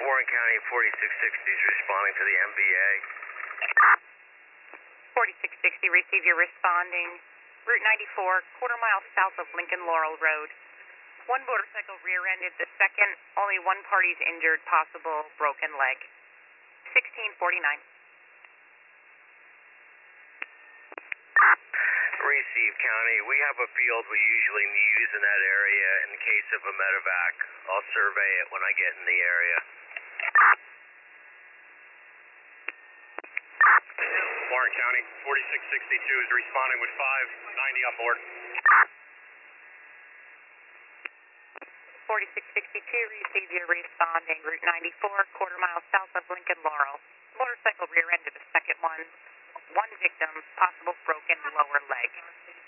Warren County 4660 is responding to the MVA. 4660, receive your responding. Route 94, quarter mile south of Lincoln Laurel Road. One motorcycle rear-ended the second. Only one party's injured, possible broken leg. 1649. Receive County. We have a field we usually use in that area in case of a medevac. I'll survey it when I get in the area. Warren County 4662 is responding with 590 on board. 4662, receive your responding. Route 94, quarter mile south of Lincoln Laurel. Motorcycle rear-ended the second one. One victim, possible broken lower leg.